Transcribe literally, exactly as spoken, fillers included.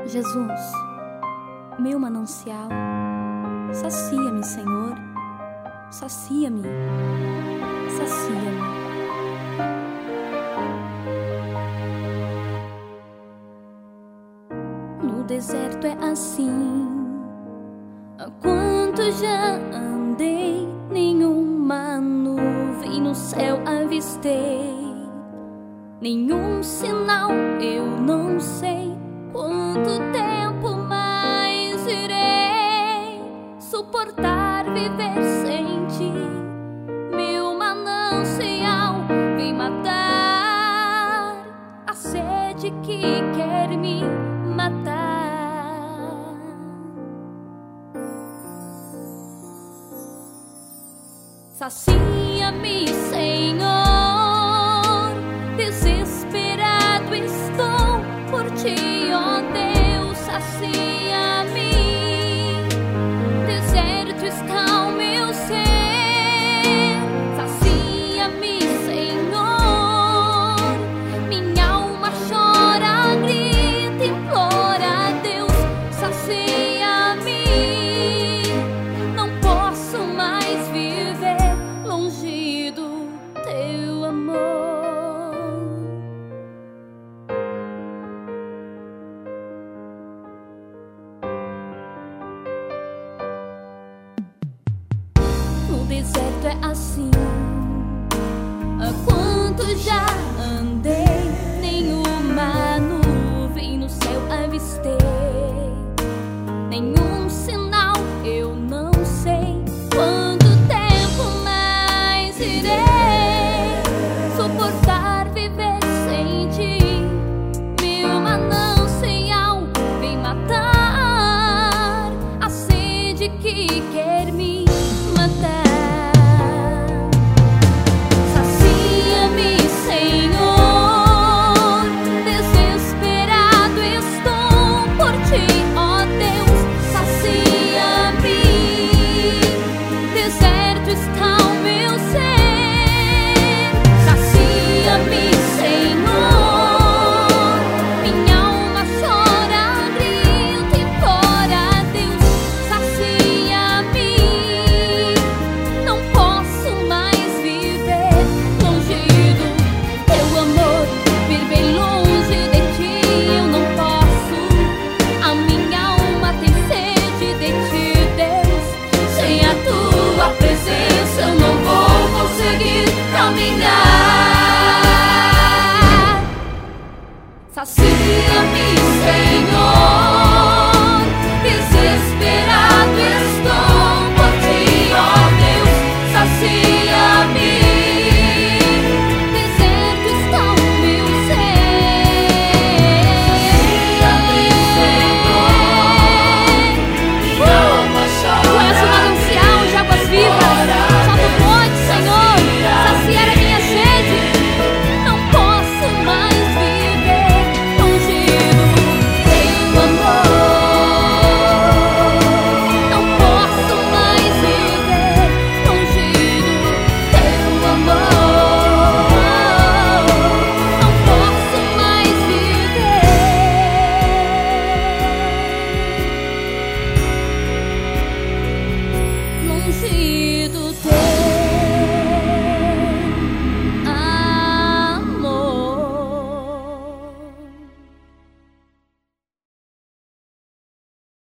Jesus, meu manancial, sacia-me, Senhor, sacia-me, sacia-me. No deserto é assim, há quanto já andei, nenhuma nuvem no céu avistei, nenhum sinal eu não sei. Quanto tempo mais irei suportar viver sem ti? Meu manancial vem matar a sede que quer me matar. Sacia-me, Senhor, desesperado estou por ti. Ó Deus, sacia-me, deserto está o meu ser. Sacia-me, Senhor, minha alma chora, grita, implora a Deus. Sacia-me, não posso mais viver longe do teu amor. O deserto é assim, há quanto já